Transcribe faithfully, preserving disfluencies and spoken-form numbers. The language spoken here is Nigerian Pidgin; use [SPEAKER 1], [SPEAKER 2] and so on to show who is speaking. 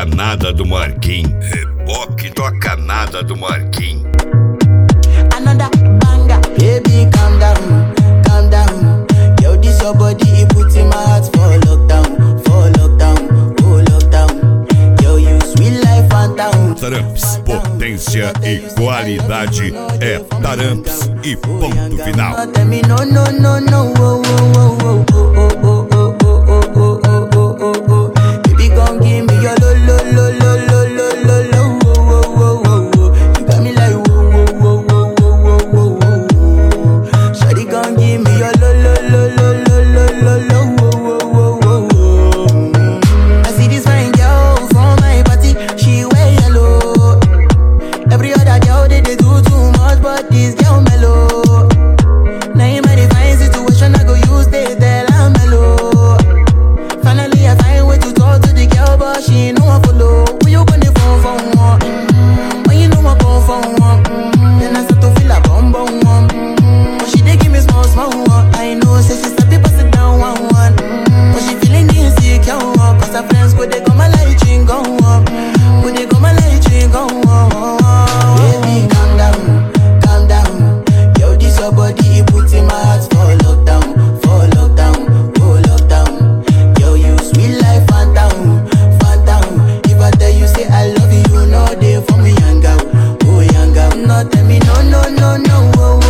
[SPEAKER 1] canada do Marquinhos. Reboque da canada do Marquinhos.
[SPEAKER 2] Another banger, baby, calm down, calm down. Yo, this your body, it puts in my heart for lockdown, for lockdown, oh lockdown. Yo, you sweet life, phantom.
[SPEAKER 1] Taramps, potência e qualidade é Taramps e ponto final.
[SPEAKER 2] No, no, no, no, oh, oh, oh, oh, oh, oh, oh, oh, oh, oh, oh, oh. Baby, come give me your lo, lo, lo, lo, lo, lo, lo, lo, oh, oh, oh, oh. You got me like whoa, whoa, whoa, whoa, whoa, whoa, whoa. Shawty, come give me your lo, lo, lo, lo, lo, lo, lo, lo, oh, oh, oh, oh. I see this fine girl from my party, she wear yellow. Every other girl they, they do too much, but this girl mellow. Now in my divine situation, I go use they tell I'm mellow. Finally, I find way to talk to the girl, but she ain't no one follow. When you gonna phone for one? Mm-hmm. When you know I come for one? Mm-hmm. Then I start to feel a bum bum one. Mm-hmm. But she dey give me small small one. I know, say she start to pass it down one one. Mm-hmm. But she feeling insecure, cause her friends go they go my light ring go on. Go they go my light ring go on. Baby, calm down, calm down. Yo, this your body, it puts in my heart for lockdown, for lockdown, oh lockdown. Yo, you sweet life, phantom, phantom. If I tell you say I love you, you know they for me young girl, oh young girl. No, tell me no, no, no, no, oh,